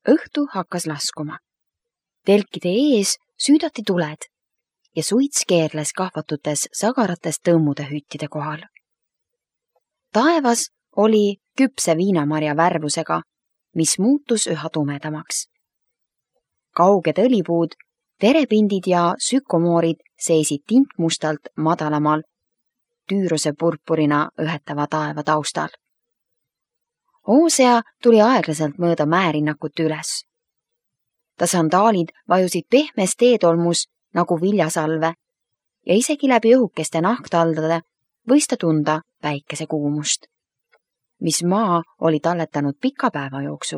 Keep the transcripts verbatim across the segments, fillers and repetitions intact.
Õhtu hakkas laskuma. Telkide ees süüdati tuled ja suits keerles kahvatutes sagarates tõmmude hüttide kohal. Taevas oli küpse viinamarja värvusega, mis muutus üha tumedamaks. Kauged õlipuud, terepindid ja sükomoorid seisid tintmustalt madalamal, Tüüruse purpurina ühetava taeva taustal. Hoosea tuli aeglaselt mööda määrinnakut üles. Ta sandaalid vajusid pehmes teetolmus nagu viljasalve ja isegi läbi õhukeste nahktaldade võis ta tunda päikese kuumust, mis maa oli talletanud pika päeva jooksul.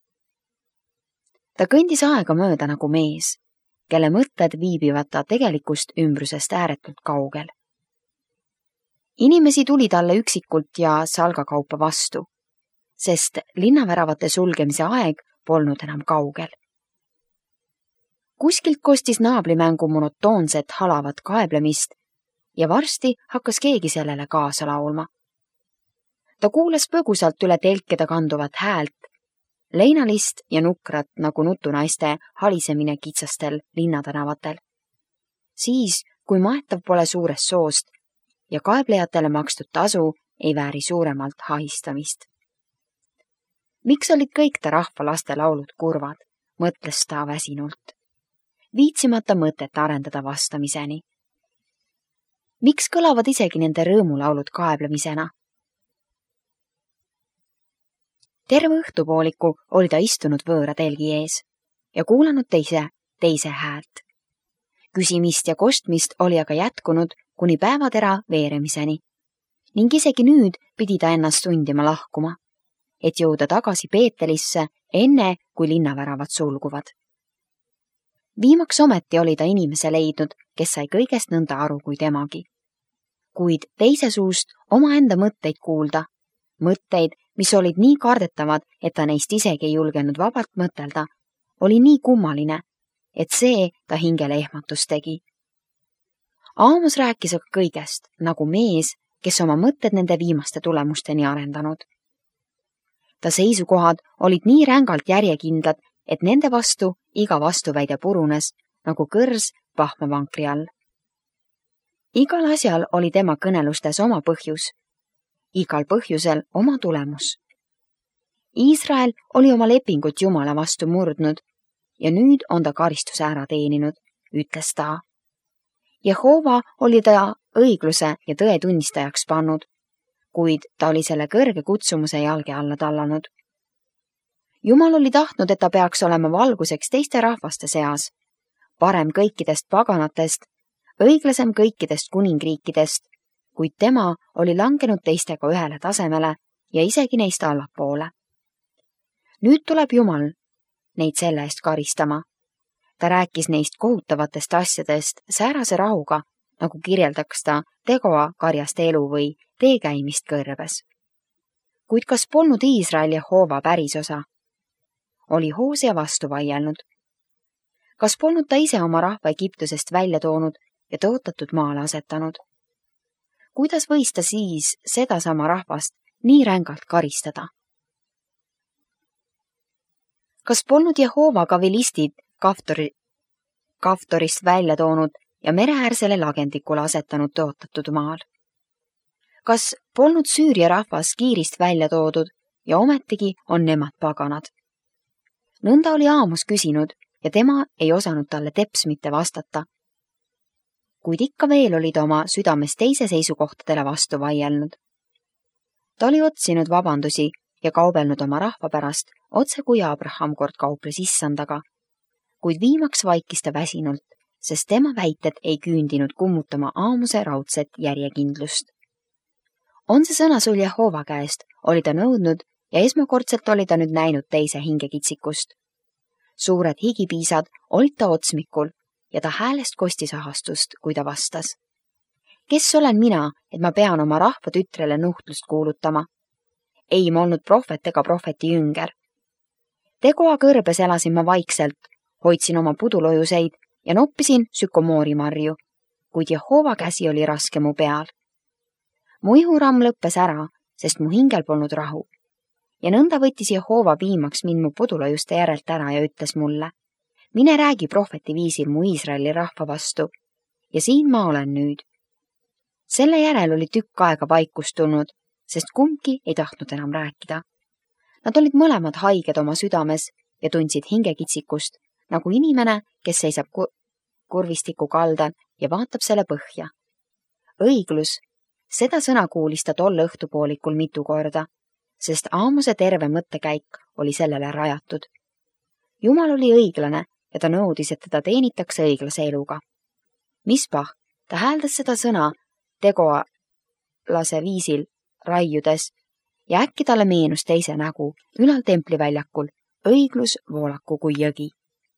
Ta kõndis aega mööda nagu mees, kelle mõtted viibivad ta tegelikust ümbrusest ääretult kaugel. Inimesi tuli talle üksikult ja salgakaupa vastu, sest linnaväravate sulgemise aeg polnud enam kaugel. Kuskilt kostis naablimängu monotoonset halavat kaeblemist ja varsti hakkas keegi sellele kaasa laulma. Ta kuulas põgusalt üle telkeda kanduvat häält, leinalist ja nukrat nagu nutunaiste halisemine kitsastel linnatänavatel. Siis, kui maetav pole suurest soost ja kaeblejatele makstud tasu ei vääri suuremalt hahistamist. Miks olid kõik ta rahva laste laulud kurvad, mõtles ta väsinult, viitsimata mõtet arendada vastamiseni. Miks kõlavad isegi nende rõõmulaulud kaeblemisena? Terve õhtupooliku oli ta istunud võõra telgi ees ja kuulanud teise, teise häält. Küsimist ja kostmist oli aga jätkunud kuni päevatera veeremiseni ning isegi nüüd pidi ta ennast sundima lahkuma, et jõuda tagasi Peetelisse enne, kui linnaväravad sulguvad. Viimaks ometi oli ta inimese leidnud, kes sai kõigest nõnda aru kui temagi. Kuid teise suust omaenda mõtteid kuulda, mõtteid, mis olid nii kardetavad, et ta neist isegi ei julgenud vabalt mõtelda, oli nii kummaline, et see ta hingele ehmatus tegi. Aamus rääkis aga kõigest, nagu mees, kes oma mõtted nende viimaste tulemusteni arendanud. Ta seisukohad olid nii rängalt järjekindlad, et nende vastu iga vastuväide purunes, nagu kõrs pahmavankri all. Igal asjal oli tema kõnelustes oma põhjus, igal põhjusel oma tulemus. Iisrael oli oma lepingut Jumala vastu murdnud ja nüüd on ta karistuse ära teeninud, ütles ta. Jehova oli ta õigluse ja tõe tunnistajaks pannud, kuid ta oli selle kõrge kutsumuse jalge alla tallanud. Jumal oli tahtnud, et ta peaks olema valguseks teiste rahvaste seas, parem kõikidest paganatest, õiglasem kõikidest kuningriikidest, kuid tema oli langenud teistega ühele tasemele ja isegi neist allapoole. Nüüd tuleb Jumal neid selle eest karistama. Ta rääkis neist kohutavatest asjadest säärase rahuga, nagu kirjeldaks ta tegoa karjast elu või teekäimist kõrbes. Kuid kas polnud Iisrael Jehova pärisosa? Oli Hoosea vastu vaielnud. Kas polnud ta ise oma rahva Egiptusest välja toonud ja tõotatud maale asetanud? Kuidas võis ta siis sedasama rahvast nii rängalt karistada? Kas polnud Jehova ka vilistid Kaftori, Kaftorist välja toonud ja mereäärsele lagendikule asetanud tõotatud maal? Kas polnud Süüria rahvas Kiirist välja toodud ja ometigi on nemad paganad? Nõnda oli Aamus küsinud ja tema ei osanud talle teps mitte vastata. Kuid ikka veel oli ta oma südames teise seisukohtadele vastu vaielnud. Ta oli otsinud vabandusi ja kaubelnud oma rahva pärast, otse kui Abraham kord kauples issandaga, kuid viimaks vaikis ta väsinult, sest tema väited ei küündinud kummutama Aamuse raudset järjekindlust. On see sõna sul Jehova käest, oli ta nõudnud ja esmakordselt oli ta nüüd näinud teise hingekitsikust. Suured higipiisad olid ta otsmikul ja ta häälest kostis ahastust, kui ta vastas. Kes olen mina, et ma pean oma rahva tütrele nuhtlust kuulutama? Ei ma olnud prohvet ega prohveti jünger. Tegoa kõrbes elasin ma vaikselt, hoidsin oma pudulojuseid ja noppisin sükomoorimarju, kuid Jehova käsi oli raske mu peal. Mu ihuramm lõppes ära, sest mu hingel polnud rahu. ja nõnda võttis Jehova viimaks mind mu pudulajuste järelt ära ja ütles mulle, mine räägi prohveti viisil mu Iisraeli rahva vastu ja siin ma olen nüüd. Selle järel oli tükk aega vaikust tulnud, sest kumbki ei tahtnud enam rääkida. Nad olid mõlemad haiged oma südames ja tundsid hingekitsikust, nagu inimene, kes seisab kurvistiku kaldal ja vaatab selle põhja. Õiglus, seda sõna kuulis ta tol õhtupoolikul mitu korda, sest Aamose terve mõttekäik oli sellele rajatud. Jumal oli õiglane ja ta nõudis, et teda teenitakse õiglase eluga. Mispah, ta hääldas seda sõna tegolase viisil raiudes ja äkki talle meenus teise nägu ülal templiväljakul, õiglus voolaku kui jõgi.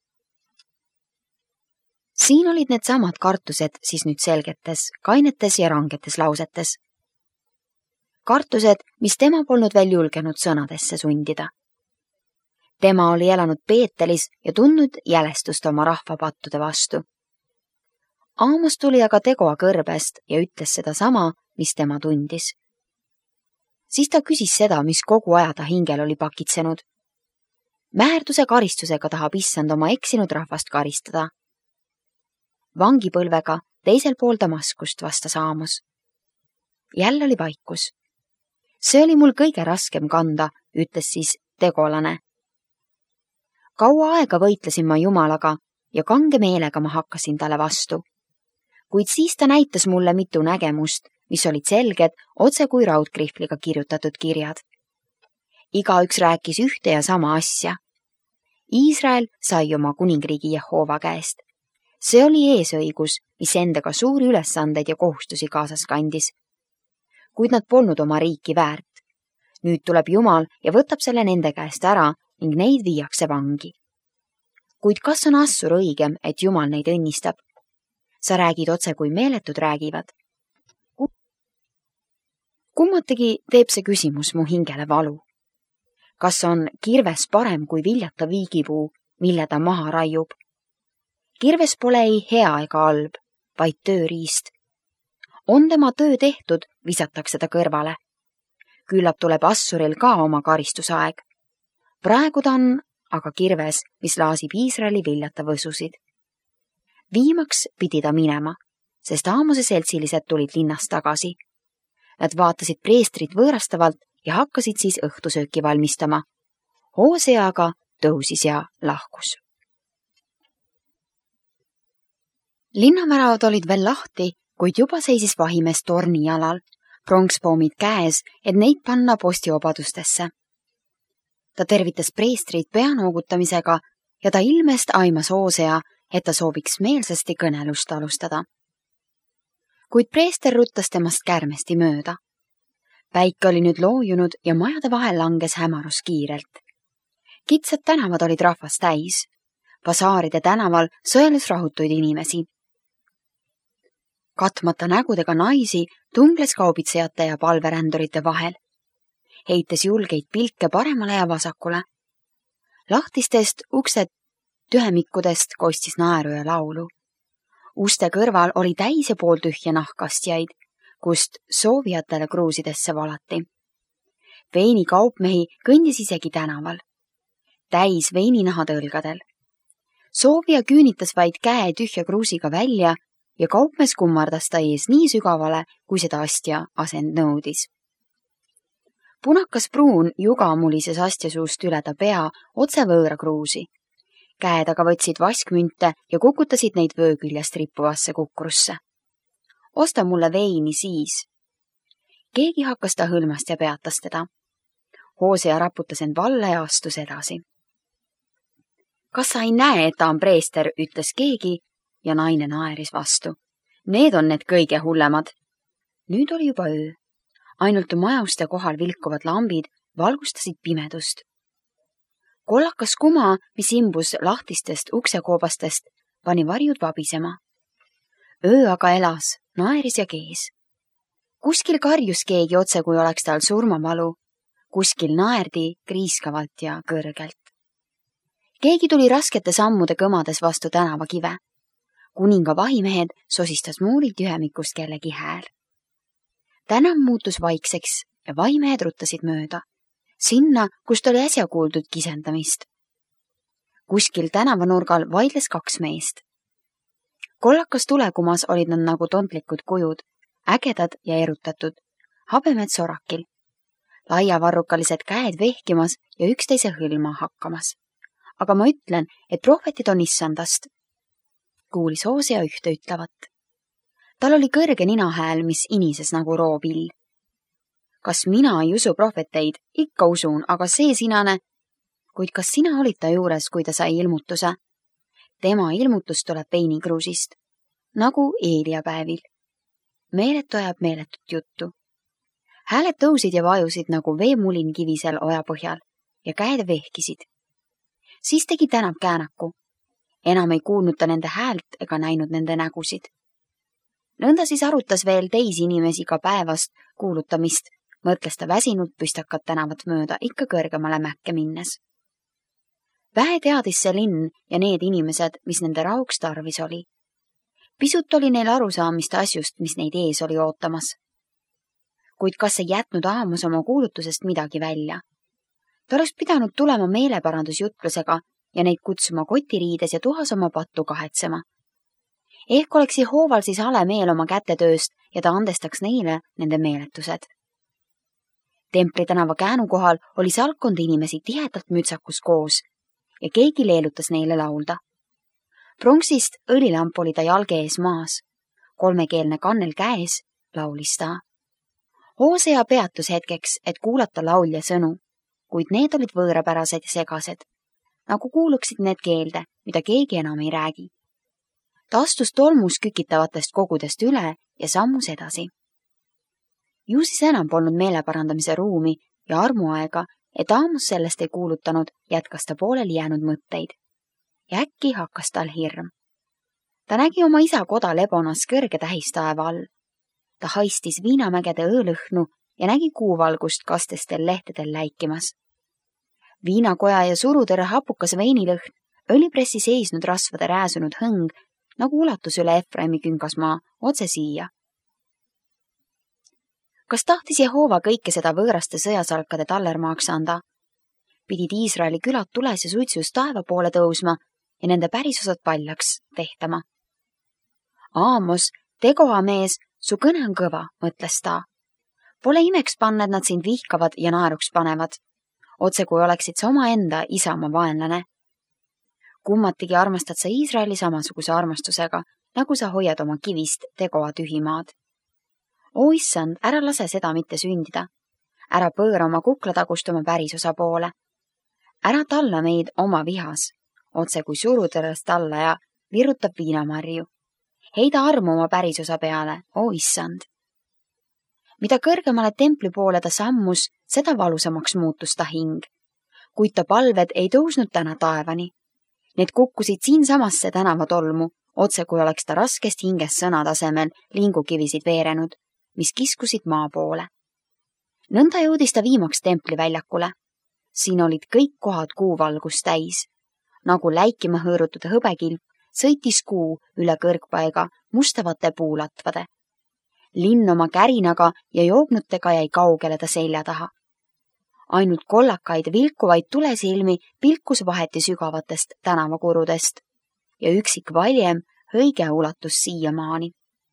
Siin olid need samad kartused siis nüüd selgetes, kainetes ja rangetes lausetes. Kartused, mis tema polnud veel julgenud sõnadesse sundida. Tema oli elanud Peetelis ja tundnud jälestust oma rahva pattude vastu. Aamos tuli aga Tegoa kõrbest ja ütles seda sama, mis tema tundis. Siis ta küsis seda, mis kogu aja ta hingel oli pakitsenud. Määrduse karistusega tahab issand oma eksinud rahvast karistada. Vangipõlvega teisel pool Damaskust vastas Aamos. Jälle oli vaikus. See oli mul kõige raskem kanda, ütles siis tegolane. Kaua aega võitlesin ma Jumalaga ja kange meelega ma hakkasin talle vastu. Kuid siis ta näitas mulle mitu nägemust, mis olid selged, otse kui raudkrihvliga kirjutatud kirjad. Igaüks rääkis ühte ja sama asja. Iisrael sai oma kuningriigi Jehova käest. See oli eesõigus, mis endaga suuri ülesandeid ja kohustusi kaasas kandis. Kuid nad polnud oma riiki väärt. Nüüd tuleb Jumal ja võtab selle nende käest ära ning neid viiakse vangi. Kuid kas on Assur õigem, et Jumal neid õnnistab? Sa räägid otse, kui meeletud räägivad. Kummategi teeb see küsimus mu hingele valu. Kas on kirves parem kui viljata viigipuu, mille ta maha raiub? Kirves pole ei hea ega halb, vaid tööriist. On tema töö tehtud, visatakse ta kõrvale. Küllap tuleb Assuril ka oma karistusaeg. Praegu ta on aga kirves, mis laasib Iisraeli viljata võsusid. Viimaks pidi ta minema, sest Aamose seltsilised tulid linnast tagasi. Nad vaatasid preestrit võõrastavalt ja hakkasid siis õhtusööki valmistama. Hoosea aga tõusis ja lahkus. Linnamäravad olid veel lahti, kuid juba seisis vahimees torni jalal, pronkspoomid käes, et neid panna postiobadustesse. Ta tervitas preestrit peanoogutamisega ja ta ilmest aimas Hoosea, et ta sooviks meelsasti kõnelust alustada. Kuid preester ruttas temast kärmesti mööda. Päike oli nüüd loojunud ja majade vahel langes hämarus kiirelt. Kitsad tänavad olid rahvast täis. Basaaride tänaval sõelus rahutuid inimesi. Katmata nägudega naisi tungles kaubitsejate ja palverändurite vahel. Heites julgeid pilke paremale ja vasakule. Lahtistest ukse tühemikkudest kostis naeru ja laulu. Uste kõrval oli täis ja pooltühja nahkastjaid, kust soovijatele kruusidesse valati. Veini kaupmehi kõndis isegi tänaval. Täis veininaha tõlgadel. Soovija küünitas vaid käe tühja kruusiga välja ja kaupmees kummardas ta ees nii sügavale, kui seda astja asend nõudis. Punakas pruun juga mulises astja suust üle ta pea otse võõra kruusi. Käed aga võtsid vaskmünte ja kukutasid neid vööküljest rippuvasse kukrusse. Osta mulle veini siis. Keegi hakkas ta hõlmast ja peatas teda. Hoosea raputas end valla ja astus edasi. Kas sa ei näe, et ta on preester, ütles keegi ja naine naeris vastu. Need on need kõige hullemad. Nüüd oli juba öö. Ainult majauste kohal vilkuvad lambid valgustasid pimedust. Kollakas kuma, mis imbus lahtistest uksekoobastest, pani varjud vabisema. Öö aga elas, naeris ja kees. Kuskil karjus keegi otse, kui oleks tal surmavalu. Kuskil naerdi kriiskavalt ja kõrgelt. Keegi tuli raskete sammude kõmades vastu tänavakive. Kuninga vahimehed sosistas muurilt ühemikust kellegi hääl. Tänav muutus vaikseks ja vahimehed ruttasid mööda. sinna, kust oli äsja kuuldud kisendamist. Kuskil tänavanurgal vaidles kaks meest. Kollakas tulekumas olid nad nagu tontlikud kujud, ägedad ja erutatud, habemed sorakil, laiavarrukalised käed vehkimas ja üksteise hõlma hakkamas. Aga ma ütlen, et prohvetid on issandast, kuulis Hoosea ühte ütlevat. Tal oli kõrge ninahääl, mis inises nagu roopill. Kas mina ei usu prohveteid? Ikka usun, aga see sinane. Kuid kas sina olid ta juures, kui ta sai ilmutuse? Tema ilmutus tuleb veinikruusist, nagu Eelia päevil. Meeletu ajab meeletut juttu. Hääled tõusid ja vajusid nagu veemulin kivisel oja põhjal ja käed vehkisid. Siis tegi Tänab käänaku. Enam ei kuulnud ta nende häält ega näinud nende nägusid. Nõnda siis arutas veel teisi inimesi ka päevast kuulutamist, mõtles ta väsinud püstakat tänavat mööda ikka kõrgemale mäkke minnes. Vähe teadis see linn ja need inimesed, mis nende rahuks tarvis oli. Pisut oli neil arusaamist asjust, mis neid ees oli ootamas. Kuid kas ei jätnud Aamos oma kuulutusest midagi välja? Ta oleks pidanud tulema meeleparandusjutlusega ja neid kutsuma kotiriides ja tuhas oma pattu kahetsema. Ehk oleks Jehooval siis hale meel oma kätetööst ja ta andestaks neile nende meeletused. Templi tänava käänu kohal oli salkkond inimesi tihedalt mütsakus koos ja keegi leelutas neile laulda. Pronksist õlilamp oli ta jalge ees maas, kolmekeelne kannel käes laulis ta. Hoosea peatus hetkeks, et kuulata laulja sõnu, kuid need olid võõrapärased ja segased, nagu kuuluksid need keelde, mida keegi enam ei räägi. Ta astus tolmus kükitavatest kogudest üle ja sammus edasi. Ju siis enam polnud meeleparandamise ruumi ja armuaega, et Aamos sellest ei kuulutanud, jätkas ta pooleli jäänud mõtteid. Ja äkki hakkas tal hirm. Ta nägi oma isa koda Lebonas kõrge tähistaeva all. Ta haistis viinamägede öölõhnu ja nägi kuuvalgust kastestel lehtedel läikimas. Viinakoja ja surutõrre hapukas veinilõhn, õlipressi seisnud rasvade rääsunud hõng, nagu ulatus üle Efraimi küngasmaa otse siia. Kas tahtis Jehoova kõike seda võõraste sõjasalkade tallermaaks anda? Pidid Iisraeli külad tules ja suitsus taeva poole tõusma ja nende pärisosad paljaks tehtama. Aamos, tegoa mees, su kõne on kõva, mõtles ta. Pole imeks panna, et nad sind vihkavad ja naeruks panevad. Otse kui oleksid sa oma enda isamaa vaenlane. Kummatigi armastad sa Iisraeli samasuguse armastusega, nagu sa hoiad oma kivist tegoa tühimaad. O issand, ära lase seda mitte sündida. Ära pööra oma kuklatagust oma pärisosa poole. Ära talla meid oma vihas, otse kui surutõrrest alla ja virrutab viinamarju. Heida armu oma pärisosa peale, o issand. Mida kõrgemale templi poole ta sammus, seda valusamaks muutus ta hing. Kuid ta palved ei tõusnud täna taevani. Need kukkusid siinsamasse tänavatolmu, otse kui oleks ta raskest hingest sõna tasemel lingukivisid veerenud, mis kiskusid maa poole. Nõnda jõudis ta viimaks templi väljakule. Siin olid kõik kohad kuuvalgust täis. Nagu läikima hõõrutud hõbekilp, sõitis kuu üle kõrgpaiga mustavate puulatvade. Linn oma kärinaga ja joognutega jäi kaugele ta selja taha. Ainult kollakaid vilkuvaid tulesilmi pilkus vaheti sügavatest tänavakurudest ja üksik valjem hõige ulatus siiamaani.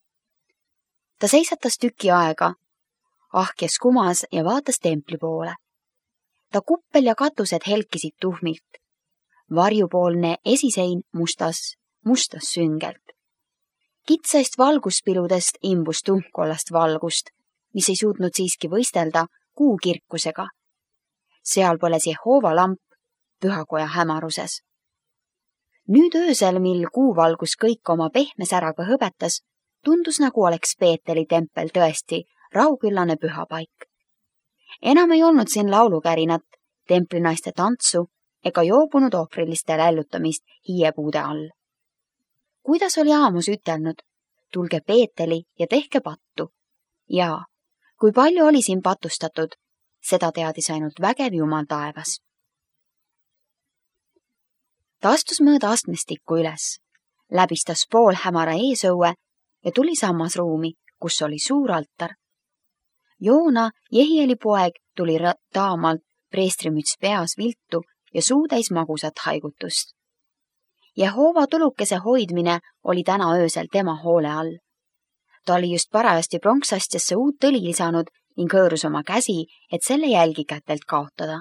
Ta seisatas tüki aega, ahkes kumas ja vaatas templi poole. Ta kuppel ja katused helkisid tuhmilt. Varjupoolne esisein mustas, mustas süngelt. Kitsaist valguspiludest imbus tuhmkollast valgust, mis ei suutnud siiski võistelda kuu kirkusega. Seal põles Jehoova lamp pühakoja hämaruses. Nüüd öösel, mil kuuvalgus kõik oma pehme säraga hõbetas, tundus nagu oleks Peeteli tempel tõesti rauküllane pühapaik. Enam ei olnud siin laulukärinat, templinaiste tantsu ega joobunud ohvriliste lällutamist hiiepuude all. Kuidas oli Aamos ütelnud? Tulge Peeteli ja tehke pattu. Ja, kui palju oli siin patustatud, seda teadis ainult vägev Jumal taevas. Ta astus mööda astmestikku üles, läbistas pool hämara eesõue ja tuli sammasruumi, kus oli suur altar. Joona, Jehieli poeg, tuli taamalt preestrimüts peas viltu ja suu täis magusat haigutust. Jehova tulukese hoidmine oli täna öösel tema hoole all. Ta oli just parajasti pronksastjasse uut õli lisanud ning hõõrus oma käsi, et selle jälgi kätelt kaotada.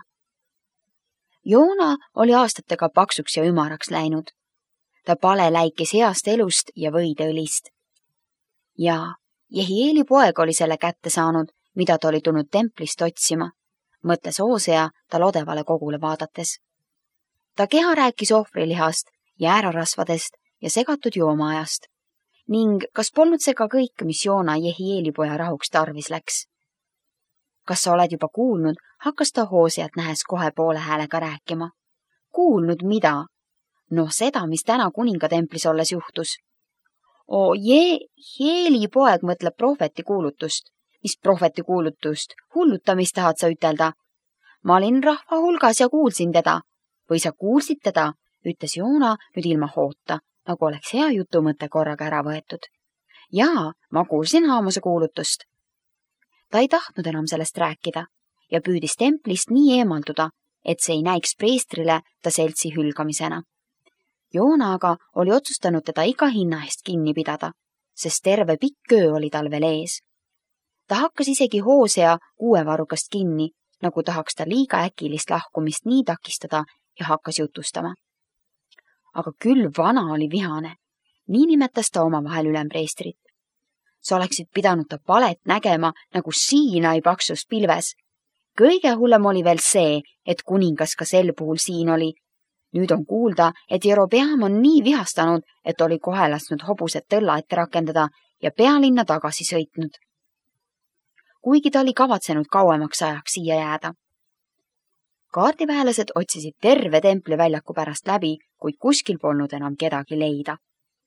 Joona oli aastatega paksuks ja ümaraks läinud. Ta pale läikis heast elust ja võideõlist. Ja Jehieli poeg oli selle kätte saanud, mida ta oli tulnud templist otsima, mõtles Hoosea ta lodevale kogule vaadates. Ta keha rääkis ohvrilihast, jäärarasvadest ja segatud joomaajast ning kas polnud see ka kõik, mis Joona Jehieli poja rahuks tarvis läks? Kas sa oled juba kuulnud, hakkas ta Hooseat nähes kohe poole häälega rääkima. Kuulnud mida? No seda, mis täna kuningatemplis olles juhtus. O, Jehieli poeg mõtleb prohveti kuulutust. Mis prohveti kuulutust? Hullutamist tahad sa ütelda? Ma olin rahva hulgas ja kuulsin teda. Või sa kuulsid teda, ütles Joona nüüd ilma hoota, nagu oleks hea jutu mõte korraga ära võetud. Jaa, ma kuulsin Aamose kuulutust. Ta ei tahtnud enam sellest rääkida ja püüdis templist nii eemalduda, et see ei näiks preestrile ta seltsi hülgamisena. Joona aga oli otsustanud teda iga hinna eest kinni pidada, sest terve pikk öö oli tal veel ees. Ta hakkas isegi Hoosea kuuevarrukast kinni, nagu tahaks ta liiga äkilist lahkumist nii takistada ja hakkas jutustama. Aga küll vana oli vihane. Nii nimetas ta omavahel ülempreestrit. Sa oleksid pidanud ta palet nägema nagu Siinai paksus pilves. Kõige hullem oli veel see, et kuningas ka sel puhul siin oli. Nüüd on kuulda, et Jerobeam on nii vihastanud, et oli kohe lasknud hobused tõlla ette rakendada ja pealinna tagasi sõitnud. Kuigi ta oli kavatsenud kauemaks ajaks siia jääda. Kaardiväelased otsisid terve templi väljaku pärast läbi, kuid kuskil polnud enam kedagi leida.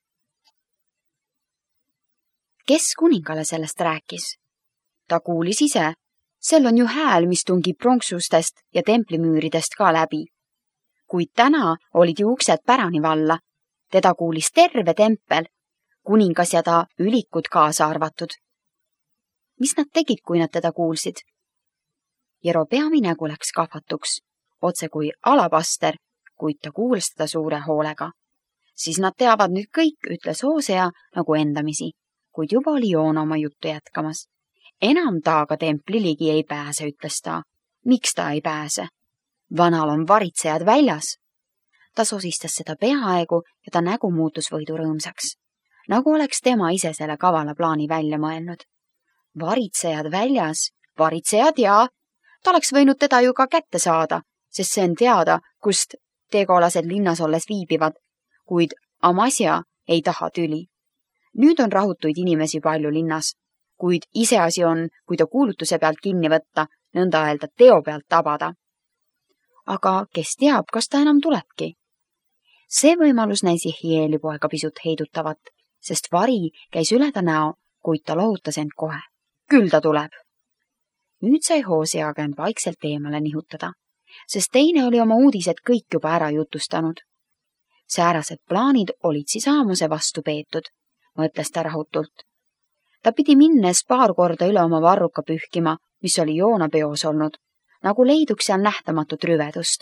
Kes kuningale sellest rääkis? Ta kuulis ise. Sel on ju hääl, mis tungib pronksustest ja templimüüridest ka läbi. Kuid täna olid ju uksed pärani valla. Teda kuulis terve tempel, kuningas ja ta ülikud kaasa arvatud. Mis nad tegid, kui nad teda kuulsid? Jerobeami nägu läks kahvatuks, otse kui alabaster, kuid ta kuulas teda suure hoolega. Siis nad teavad nüüd kõik, ütles Hoosea nagu endamisi, kuid juba oli Joona oma juttu jätkamas. Enam ta aga templi ligi ei pääse, ütles ta. Miks ta ei pääse? Vanal on varitsejad väljas. Ta sosistas seda peaaegu ja ta nägu muutus võidurõõmsaks, nagu oleks tema ise selle kavala plaani välja mõelnud. Varitsejad väljas, varitsejad ja ta oleks võinud teda ju ka kätte saada, sest see on teada, kust tegolased linnas olles viibivad, kuid Amasja ei taha tüli. Nüüd on rahutuid inimesi palju linnas, kuid iseasi on, kui ta kuulutuse pealt kinni võtta, nõnda öelda teo pealt tabada. Aga kes teab, kas ta enam tulebki? See võimalus näis Jehieli poega pisut heidutavat, sest vari käis üle ta näo, kuid ta lohutas end kohe. Küll ta tuleb. Nüüd sai Hoosea aga end vaikselt eemale nihutada, sest teine oli oma uudised kõik juba ära jutustanud. Säärased plaanid olid siis Aamose vastu peetud, mõtles ta rahutult. Ta pidi minnes paar korda üle oma varruka pühkima, mis oli Joona peos olnud, nagu leiduks seal nähtamatut rüvedust.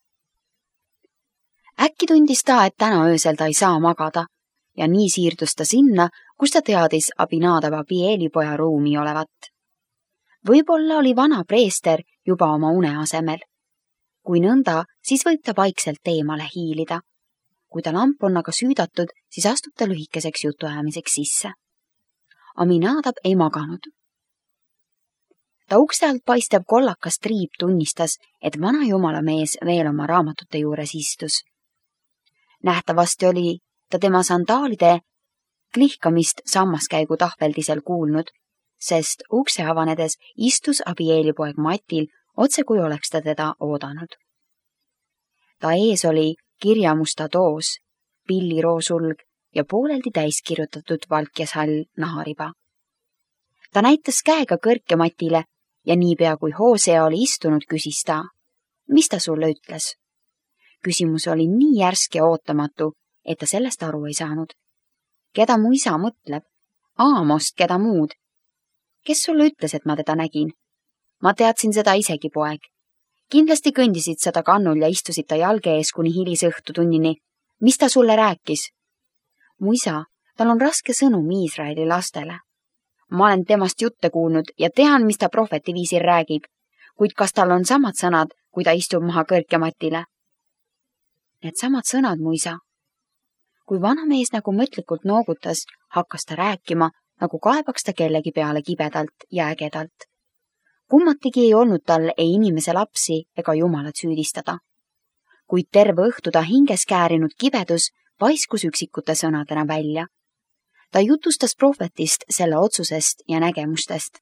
Äkki tundis ta, et täna öösel ta ei saa magada ja nii siirdus ta sinna, kus ta teadis Abinadaba Abieli poja ruumi olevat. Võib-olla oli vana preester juba oma une asemel. Kui nõnda, siis võib ta vaikselt eemale hiilida. Kui ta lamp on aga süüdatud, siis astub ta lühikeseks jutuajamiseks sisse. Aminadab ei maganud. Ta ukse alt paistev kollakas triib tunnistas, et vana jumala mees veel oma raamatute juures istus. Nähtavasti oli ta tema sandaalide klihkamist sammaskäigu tahveldisel kuulnud, sest ukse avanedes istus Abieli poeg Matil, otse kui oleks ta teda oodanud. Ta ees oli kirjamusta toos, pilliroosulg ja pooleldi täis kirjutatud valkjashall nahariba. Ta näitas käega kõrke Matile ja niipea kui Hoosea oli istunud, küsis ta, mis ta sulle ütles? Küsimus oli nii järsk ja ootamatu, et ta sellest aru ei saanud. Keda mu isa mõtleb? Aamost, keda muud? Kes sulle ütles, et ma teda nägin? Ma teadsin seda isegi, poeg. Kindlasti kõndisid sa ta kannul ja istusid ta jalge ees kuni hilisõhtutunnini. Mis ta sulle rääkis? Mu isa, tal on raske sõnum Iisraeli lastele. Ma olen temast jutte kuulnud ja tean, mis ta prohveti viisil räägib, kuid kas tal on samad sõnad, kui ta istub maha kõrkematile? Need samad sõnad, mu isa. Kui vanamees nagu mõtlikult noogutas, hakkas ta rääkima, nagu kaebaks ta kellegi peale kibedalt ja ägedalt. Kummatigi ei olnud tal ei inimese lapsi ega jumalat süüdistada. Kuid terve õhtu ta hinges käärinud kibedus paiskus üksikute sõnadena välja. Ta jutustas prohvetist selle otsusest ja nägemustest.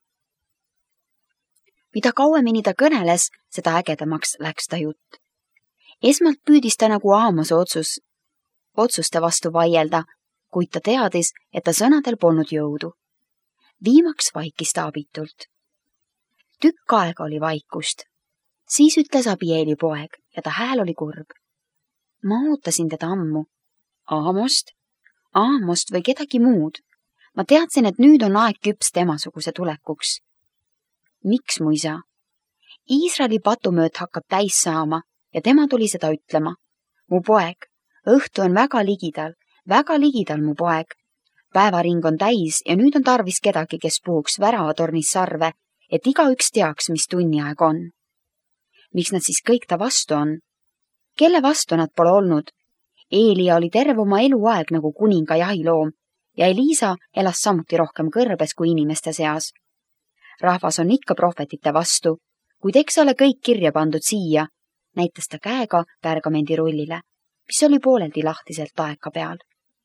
Mida kauemini ta kõneles, seda ägedamaks läks ta jutt. Esmalt püüdis ta nagu Aamose otsus, otsuste vastu vaielda, kuid ta teadis, et ta sõnadel polnud jõudu. Viimaks vaikis ta abitult. Tükk aega oli vaikust. Siis ütles Abieli poeg ja ta hääl oli kurb. Ma ootasin teda ammu. Aamost? Aamost või kedagi muud. Ma teadsin, et nüüd on aeg küps temasuguse tulekuks. Miks, mu isa? Iisraeli patumööt hakkab täis saama ja tema tuli seda ütlema. Mu poeg, õhtu on väga ligidal, väga ligidal, mu poeg. Päevaring on täis ja nüüd on tarvis kedagi, kes puhuks väravatornis sarve, et igaüks teaks, mis tunniaeg on. Miks nad siis kõik ta vastu on? Kelle vastu nad pole olnud? Eelia oli terve oma eluaeg nagu kuninga jahiloom ja Eliisa elas samuti rohkem kõrbes kui inimeste seas. Rahvas on ikka prohvetite vastu, kuid eks ole kõik kirja pandud siia, näitas ta käega pergamendirullile, mis oli pooleldi lahtiselt taeka peal.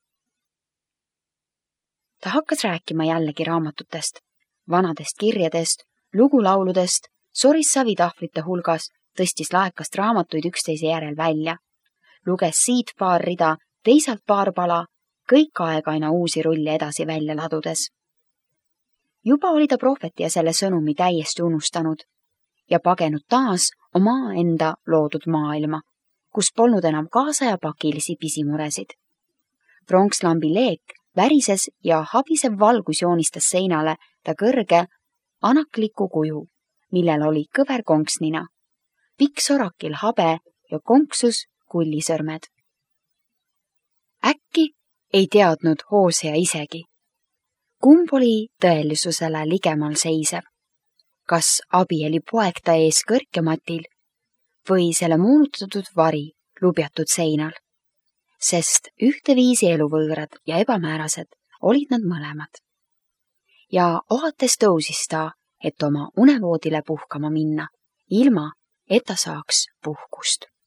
Ta hakkas rääkima jällegi raamatutest, vanadest kirjadest, lugulauludest, soris savitahvlite hulgas, tõstis laekast raamatuid üksteise järel välja. Luges siit paar rida, teisalt paar pala, kõik aeg aina uusi rulle edasi välja ladudes. Juba oli ta prohveti ja selle sõnumi täiesti unustanud ja pagenud taas oma enda loodud maailma, kus polnud enam kaasa ja pakilisi pisimuresid. Pronkslambi leek värises ja habisev valgus joonistas seinale ta kõrge anakliku kuju, millel oli kõver konksnina, pikk sorakil habe ja konksus kullisõrmed. Äkki ei teadnud Hoosea isegi. Kumb oli tõelisusele ligemal seisev? Kas Abieli poeg ta ees kõrkematil või selle moonutatud vari lubjatud seinal? Sest ühteviisi eluvõõrad ja ebamäärased olid nad mõlemad. Ja ohates tõusis ta, et oma unevoodile puhkama minna, ilma et ta saaks puhkust.